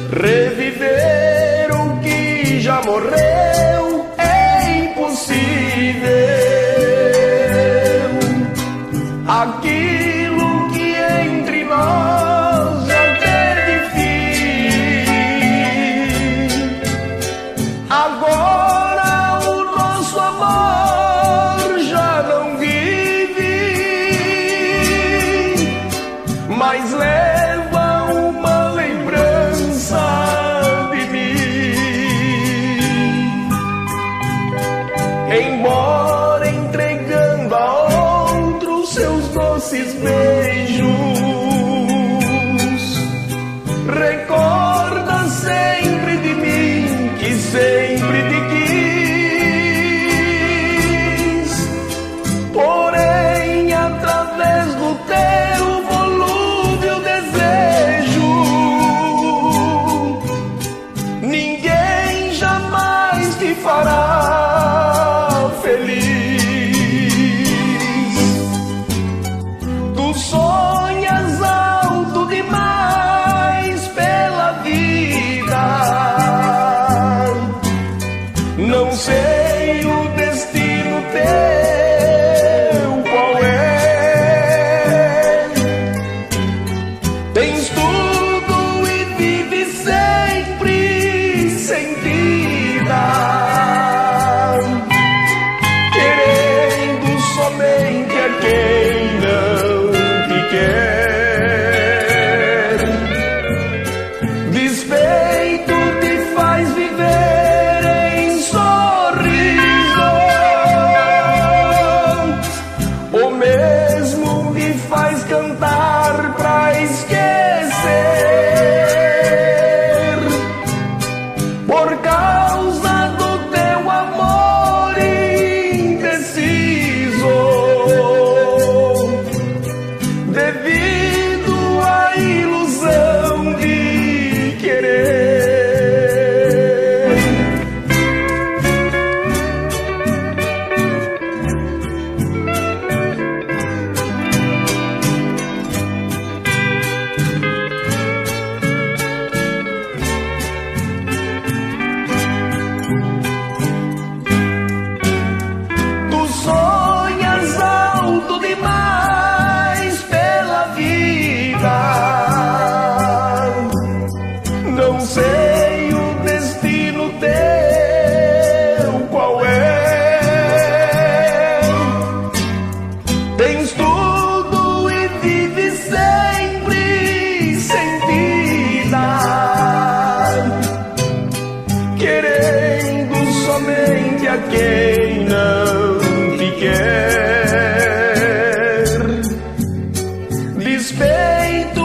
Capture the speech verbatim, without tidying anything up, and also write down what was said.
Reviver o que já morreu é impossível. Aquilo que entre nós já teve fim. Agora o nosso amor já não vive, mas leva uma lembrança de mim. Embora entregando a outros seus doces beijos, recorda sempre de mim, que sempre te quis. Porém, através do teu volúvel desejo, ninguém jamais te fará feliz. Tu sonhas alto demais pela vida. Não sei o destino teu qual é. Tens tudo e vives sempre sentida, querendo somente a quem não te quer. Despeito te faz viver em sorriso, o mesmo me faz cantar pra esquecer. Por causa do teu amor indeciso, devido à ilusão de querer. Tu sonhas alto demais pela vida. Não sei o destino teu qual é. Tens tudo e vives sempre sentida, querendo somente a quem não te quer. Despeito